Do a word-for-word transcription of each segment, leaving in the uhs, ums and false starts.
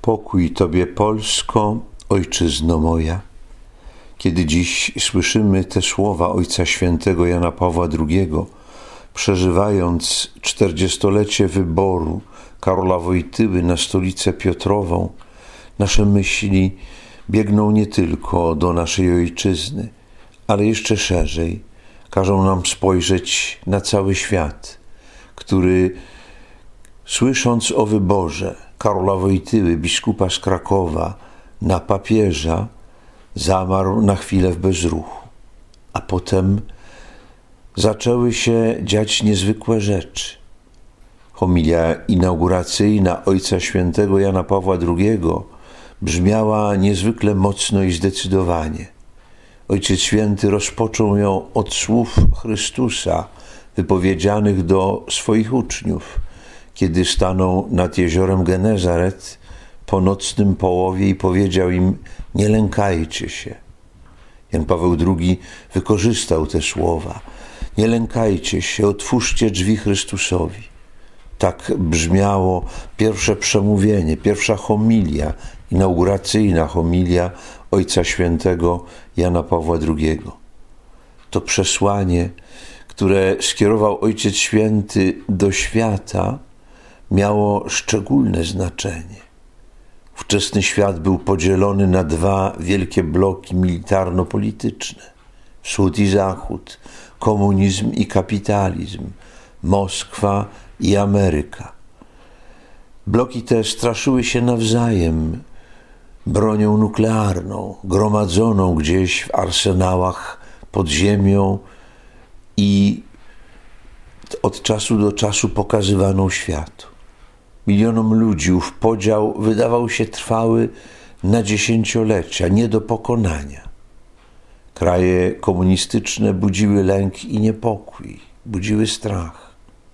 Pokój Tobie, Polsko, ojczyzno moja. Kiedy dziś słyszymy te słowa Ojca Świętego Jana Pawła drugiego, przeżywając czterdziestolecie wyboru Karola Wojtyły na stolicę Piotrową, nasze myśli biegną nie tylko do naszej ojczyzny, ale jeszcze szerzej każą nam spojrzeć na cały świat, który, słysząc o wyborze Karola Wojtyły, biskupa z Krakowa, na papieża, zamarł na chwilę w bezruchu. A potem zaczęły się dziać niezwykłe rzeczy. Homilia inauguracyjna Ojca Świętego Jana Pawła drugiego brzmiała niezwykle mocno i zdecydowanie. Ojciec Święty rozpoczął ją od słów Chrystusa wypowiedzianych do swoich uczniów, kiedy stanął nad jeziorem Genezaret po nocnym połowie i powiedział im: nie lękajcie się. Jan Paweł drugi wykorzystał te słowa. Nie lękajcie się, otwórzcie drzwi Chrystusowi. Tak brzmiało pierwsze przemówienie, pierwsza homilia, inauguracyjna homilia Ojca Świętego Jana Pawła drugiego. To przesłanie, które skierował Ojciec Święty do świata, miało szczególne znaczenie. Ówczesny świat był podzielony na dwa wielkie bloki militarno-polityczne. Wschód i Zachód, komunizm i kapitalizm, Moskwa i Ameryka. Bloki te straszyły się nawzajem bronią nuklearną, gromadzoną gdzieś w arsenałach pod ziemią i od czasu do czasu pokazywaną światu. Milionom ludzi ów podział wydawał się trwały na dziesięciolecia, nie do pokonania. Kraje komunistyczne budziły lęk i niepokój, budziły strach.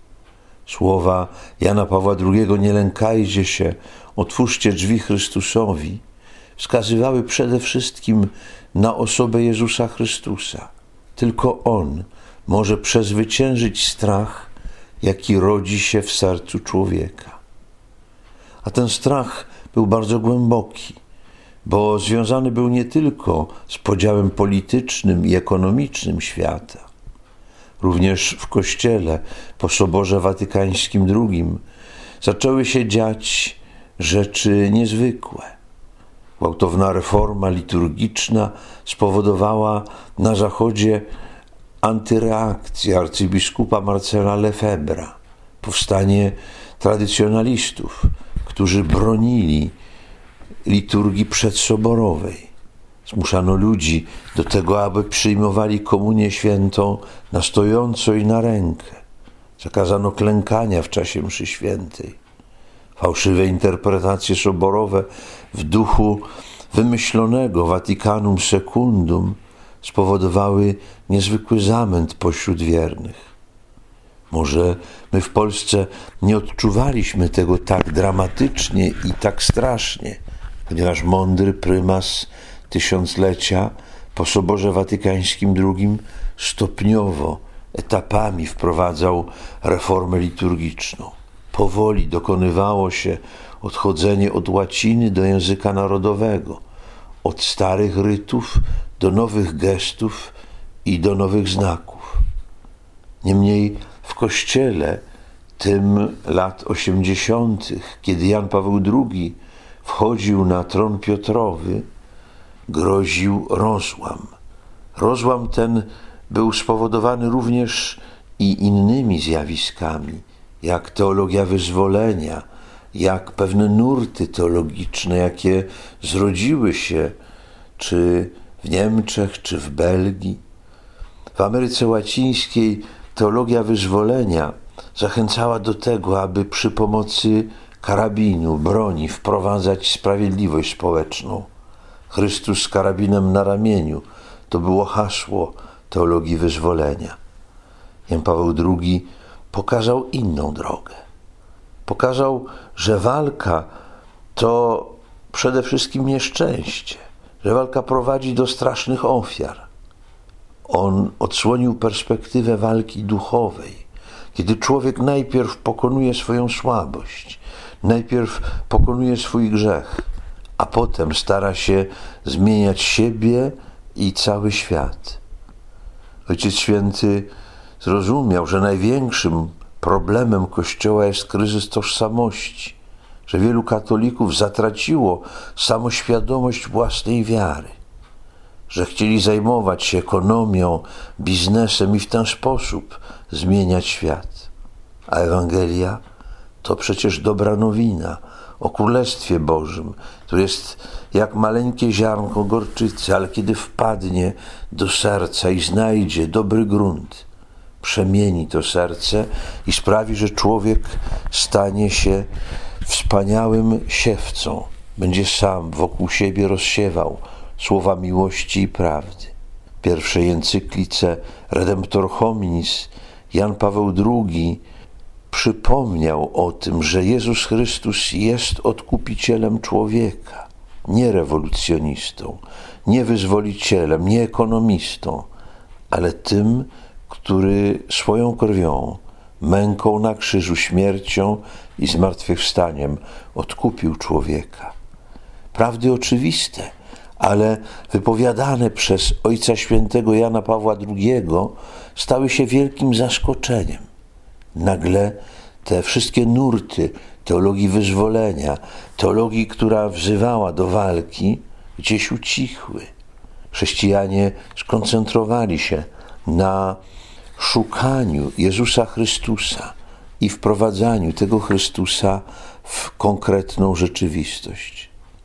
Słowa Jana Pawła drugiego: nie lękajcie się, otwórzcie drzwi Chrystusowi, wskazywały przede wszystkim na osobę Jezusa Chrystusa. Tylko On może przezwyciężyć strach, jaki rodzi się w sercu człowieka. A ten strach był bardzo głęboki, bo związany był nie tylko z podziałem politycznym i ekonomicznym świata. Również w Kościele po Soborze Watykańskim drugim zaczęły się dziać rzeczy niezwykłe. Gwałtowna reforma liturgiczna spowodowała na Zachodzie antyreakcję arcybiskupa Marcela Lefebvra, powstanie tradycjonalistów, którzy bronili liturgii przedsoborowej. Zmuszano ludzi do tego, aby przyjmowali komunię świętą na stojąco i na rękę. Zakazano klękania w czasie mszy świętej. Fałszywe interpretacje soborowe w duchu wymyślonego Vaticanum Secundum spowodowały niezwykły zamęt pośród wiernych. Może my w Polsce nie odczuwaliśmy tego tak dramatycznie i tak strasznie, ponieważ mądry prymas tysiąclecia po Soborze Watykańskim drugim stopniowo, etapami wprowadzał reformę liturgiczną. Powoli dokonywało się odchodzenie od łaciny do języka narodowego, od starych rytów do nowych gestów i do nowych znaków. Niemniej w Kościele tym lat osiemdziesiątych, kiedy Jan Paweł drugi wchodził na tron Piotrowy, groził rozłam. Rozłam ten był spowodowany również i innymi zjawiskami, jak teologia wyzwolenia, jak pewne nurty teologiczne, jakie zrodziły się czy w Niemczech, czy w Belgii. W Ameryce Łacińskiej teologia wyzwolenia zachęcała do tego, aby przy pomocy karabinu, broni wprowadzać sprawiedliwość społeczną. Chrystus z karabinem na ramieniu to było hasło teologii wyzwolenia. Jan Paweł drugi pokazał inną drogę. Pokazał, że walka to przede wszystkim nieszczęście, że walka prowadzi do strasznych ofiar. On odsłonił perspektywę walki duchowej, Kiedy człowiek najpierw pokonuje swoją słabość, najpierw pokonuje swój grzech, a potem stara się zmieniać siebie i cały świat. Ojciec Święty zrozumiał, że największym problemem Kościoła jest kryzys tożsamości, że wielu katolików zatraciło samoświadomość własnej wiary, że chcieli zajmować się ekonomią, biznesem i w ten sposób zmieniać świat. A Ewangelia to przecież dobra nowina o Królestwie Bożym, które jest jak maleńkie ziarnko gorczycy, ale kiedy wpadnie do serca i znajdzie dobry grunt, przemieni to serce i sprawi, że człowiek stanie się wspaniałym siewcą. Będzie sam wokół siebie rozsiewał słowa miłości i prawdy. W pierwszej encyklice Redemptor Hominis Jan Paweł drugi przypomniał o tym, że Jezus Chrystus jest odkupicielem człowieka, nie rewolucjonistą, nie wyzwolicielem, nie ekonomistą, ale tym, który swoją krwią, męką na krzyżu, śmiercią i zmartwychwstaniem odkupił człowieka. Prawdy oczywiste, ale wypowiadane przez Ojca Świętego Jana Pawła drugiego stały się wielkim zaskoczeniem. Nagle te wszystkie nurty teologii wyzwolenia, teologii, która wzywała do walki, gdzieś ucichły. Chrześcijanie skoncentrowali się na szukaniu Jezusa Chrystusa i wprowadzaniu tego Chrystusa w konkretną rzeczywistość.